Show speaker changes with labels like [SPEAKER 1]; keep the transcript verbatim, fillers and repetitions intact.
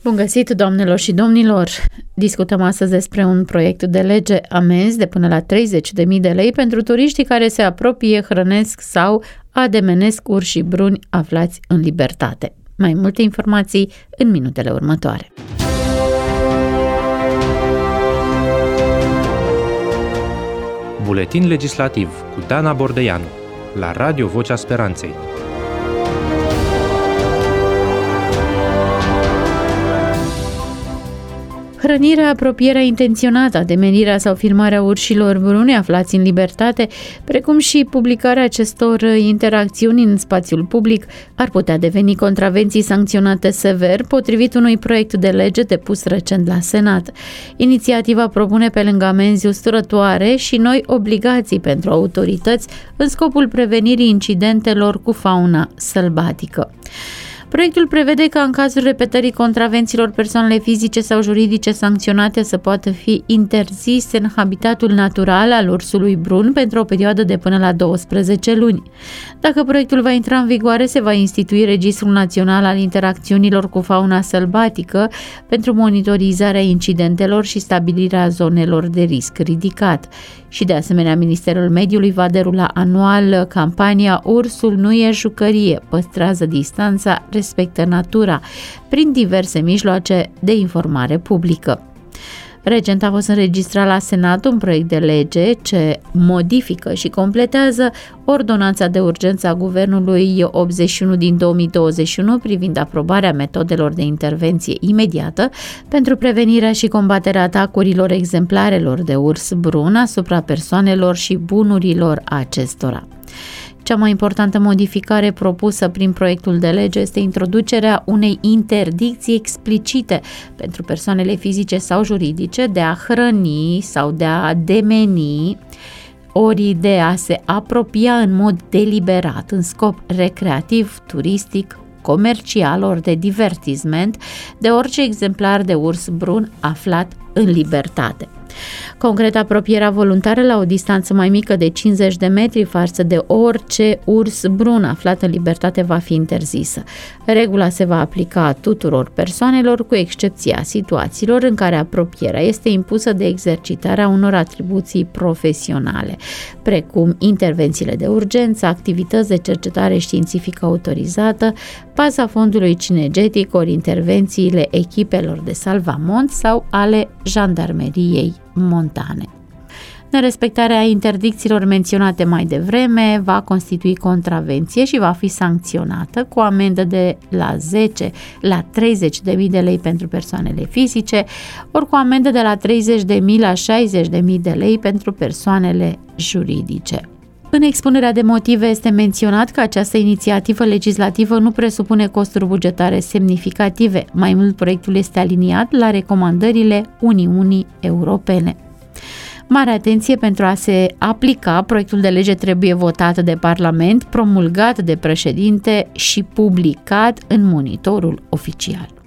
[SPEAKER 1] Bun găsit, doamnelor și domnilor! Discutăm astăzi despre un proiect de lege amenzi de până la treizeci de mii de lei pentru turiștii care se apropie, hrănesc sau ademenesc urși și bruni aflați în libertate. Mai multe informații în minutele următoare.
[SPEAKER 2] Buletin legislativ cu Dana Bordeianu la Radio Vocea Speranței.
[SPEAKER 1] Hrănirea, apropierea intenționată, ademenirea sau filmarea urșilor brune aflați în libertate, precum și publicarea acestor interacțiuni în spațiul public, ar putea deveni contravenții sancționate sever, potrivit unui proiect de lege depus recent la Senat. Inițiativa propune, pe lângă amenzi usturătoare, și noi obligații pentru autorități în scopul prevenirii incidentelor cu fauna sălbatică. Proiectul prevede că în cazul repetării contravențiilor, persoanele fizice sau juridice sancționate să poată fi interzise în habitatul natural al ursului brun pentru o perioadă de până la douăsprezece luni. Dacă proiectul va intra în vigoare, se va institui Registrul Național al Interacțiunilor cu Fauna Sălbatică pentru monitorizarea incidentelor și stabilirea zonelor de risc ridicat. Și de asemenea, Ministerul Mediului va derula anual campania Ursul nu e jucărie, păstrează distanța, respectă natura, prin diverse mijloace de informare publică. Recent a fost înregistrat la Senat un proiect de lege ce modifică și completează Ordonanța de urgență a Guvernului optzeci și unu din două mii douăzeci și unu privind aprobarea metodelor de intervenție imediată pentru prevenirea și combaterea atacurilor exemplarelor de urs brun asupra persoanelor și bunurilor acestora. Cea mai importantă modificare propusă prin proiectul de lege este introducerea unei interdicții explicite pentru persoanele fizice sau juridice de a hrăni sau de a demeni ori de a se apropia în mod deliberat, în scop recreativ, turistic, comercial ori de divertisment, de orice exemplar de urs brun aflat în libertate. Concret, apropierea voluntară la o distanță mai mică de cincizeci de metri față de orice urs brun aflat în libertate va fi interzisă. Regula se va aplica tuturor persoanelor, cu excepția situațiilor în care apropierea este impusă de exercitarea unor atribuții profesionale, precum intervențiile de urgență, activități de cercetare științifică autorizată, paza fondului cinegetic ori intervențiile echipelor de salvamont sau ale jandarmeriei montane. Nerespectarea interdicțiilor menționate mai devreme va constitui contravenție și va fi sancționată cu amendă de la zece la treizeci de mii de lei pentru persoanele fizice, ori cu amendă de la treizeci de mii la șaizeci de mii de lei pentru persoanele juridice. În expunerea de motive este menționat că această inițiativă legislativă nu presupune costuri bugetare semnificative. Mai mult, proiectul este aliniat la recomandările Uniunii Europene. Mare atenție, pentru a se aplica, proiectul de lege trebuie votat de Parlament, promulgat de președinte și publicat în Monitorul Oficial.